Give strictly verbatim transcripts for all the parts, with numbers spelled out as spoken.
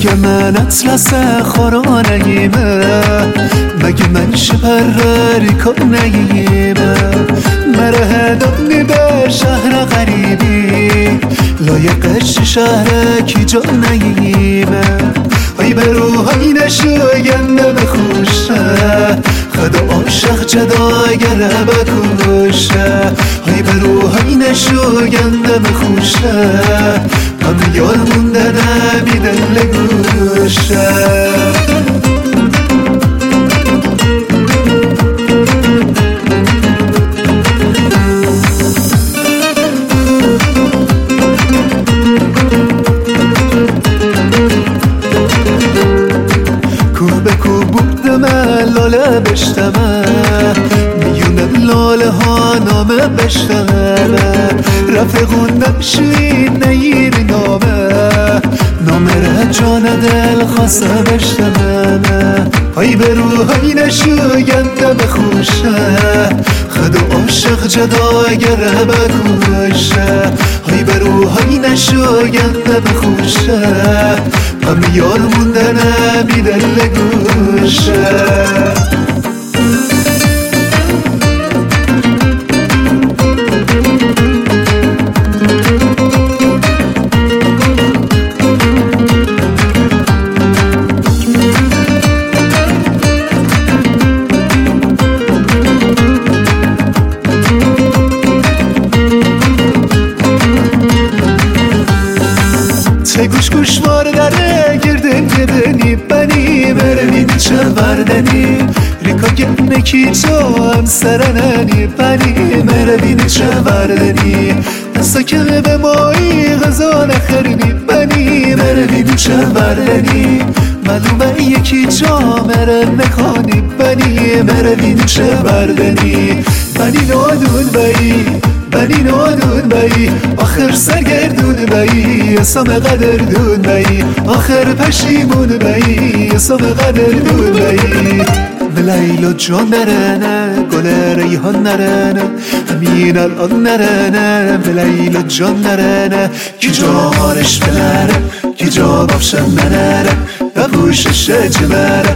مگه من اطلس خورانهیمه، مگه من شپرری کنهیمه، مره هدابنی به شهر غریبی لایقش شهر کی جا نهیمه. ای به روحای نشوینده بخوشه، خدا عاشق جداگره بکوشه. ای به روحای نشوینده بخوشه، هم یار مونده نبی دل گوشه. لاله بشتمه میونه لاله ها نامه بشتمه، رفقون نمشین نیر نامه، نامه را جان دل خواسته بشتمه. های به روحای نشوینده بخوشه، خدا عاشق جداگره بکوشه. های به روحای نشوینده بخوشه، هم یار مونده نبی دل گوشه. گوش گوش واردره گردن گردنی بنی مروین چه وردنی ریکا گمکی تو هم سرننی بنی مروین چه وردنی دستا که به مایی غذا نخرینی بنی مروین چه وردنی معلومه یکی جا مره نخانی بنی مروین چه وردنی بنی نادون بایی بنی نادون بایی آخر سرگردون بایی اسم قدردون بایی آخر پشیمون بایی اسم قدردون بایی لیلا جان نرنه گل ریحان نرنه همین الان نرنه لیلا جان نرنه کی جا هارش بلره کی جا بافشم منره ببوشش جبره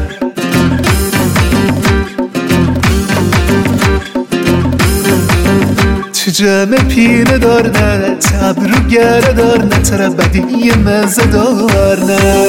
تو جمع پینه دار نه تبرو گره دار نه تره بدی مزه دار نه